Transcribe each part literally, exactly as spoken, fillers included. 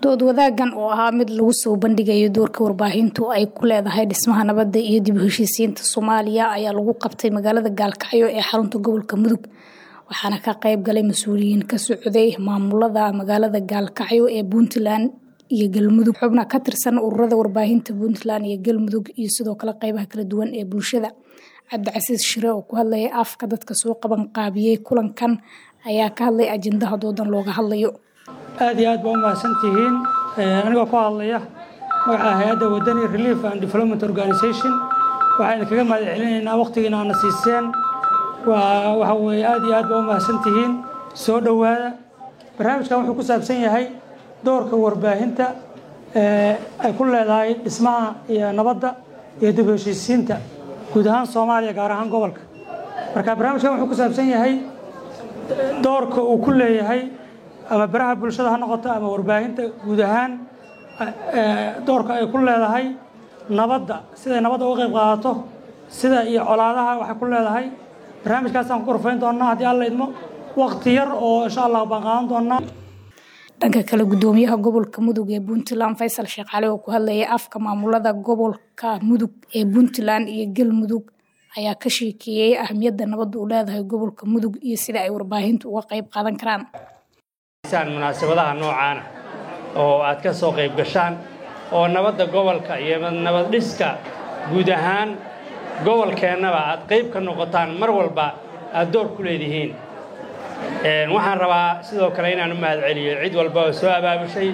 dood wadaagan oo ahaa mid lagu soo bandhigayo doorka warbaahintu ay ku leedahay dhismaha nabadda iyo dib u heshiisiinta Soomaaliya ayaa lagu qabtay magaalada Gaalkacyo ee xarunta gobolka Mudug waxaana ka qayb galay mas'uuliyiin ka socday maamulada magaalada Gaalkacyo ee Puntland iyo Galmudug xubna ka tirsan ururada warbaahinta Puntland iyo Galmudug iyo sidoo kale qaybaha kala duwan ee bulshada Cabdicasiis Shire oo ku hadlay afka dadka soo qaban qaabiyay kulankan ayaa ka hadlay ajendaha doodan looga hadlayo aad iyo aad baa u mahadsantihiin anigoo ku hadlaya magaca hay'adda Wadani Relief and Development Organization waxaan kaga mahadcelinaynaa waqtigiina aana siiseen waa waxa weeye aad iyo aad baa u mahadsantihiin soo dhawaada barnaamijkan wuxuu ku saabsan yahay doorka warbaahinta ee ay ku leedahay dhismaha iyo nabadda iyo dib u heshiisiinta guud ahaan Soomaaliya gaar ahaan gobolka marka barnaamijkan wuxuu ku saabsan yahay doorka uu ku leeyahay ama baraha bulshada ha noqoto ama warbaahinta guud ahaan doorka ay ku leedahay nabadda sida nabadda uga qayb qaadato sida iyo colaadaha waxa ku leedahay barnaamijkaas aan ku korfayn doonaa haddii alla idmo waqti yar oo insha Allah baan qaadan doonaa dhanka kale gudoomiyaha gobolka Mudug ee Puntland Faysal Sheekh Cali oo ku hadlayay afka maamulada gobolka Mudug ee Puntland iyo Galmudug ayaa ka sheekiyay ahmiyadda nabadda u leedahay gobolka Mudug iyo sida ay warbaahintu uga qayb qaadan karaan munaasabadaha noocaan oo aad ka soo qayb gashaan oo nabadda gobolka iyo nabad dhiska guud ahaan gobolkeenaba aad qayb ka noqotaan mar walba aad door ku leedihiin een waxaan rabaa sidoo kale inaan u mahadceliyo cid walba oo soo abaabushay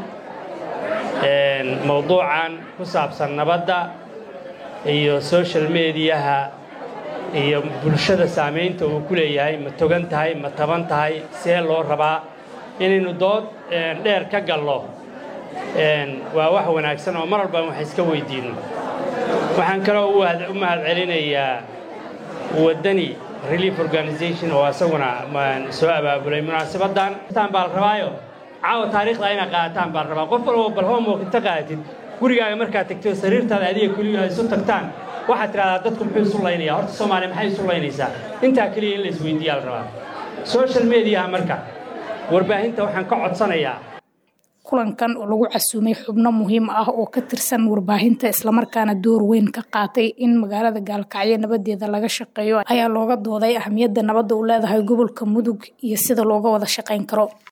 een mowduucan ku saabsan nabadda iyo social mediaha iyo bulshada saameynta uu ku leeyahay ma togan tahay ma taban tahay see loo rabaa inaynu dood dheer ka gallo waa wax wanaagsan oo mar walba wax iska weydiino waxaan kaloo u mahadcelinayaa Wadani Relief Organization oo asaguna soo abaabulay munaasabadan taan baa la rabaayo caawa taariikhda inay qaataan baa la rabaa qof walba bal homework inta qaatid gurigaaga markaa tagto sariirtaada adiga kaliya ay soo tagtaan waxaad tiraahdaa dadku muxuu isu laynaya horta Soomaaliya maxay isu laynaysaa intaa kaliya in la isweydiiyo la rabaa social media marka warbaahinta waxaan ka codsanayaa kulankan oo lagu casuumay xubno muhiim ah oo ka tirsan warbaahinta isla markaana door weyn ka qaatay in magaalada Gaalkacyo nabadeeda laga shaqeeyo ayaa looga dooday ahmiyadda nabadda u leedahay gobolka Mudug iyo sida looga wada shaqeyn karo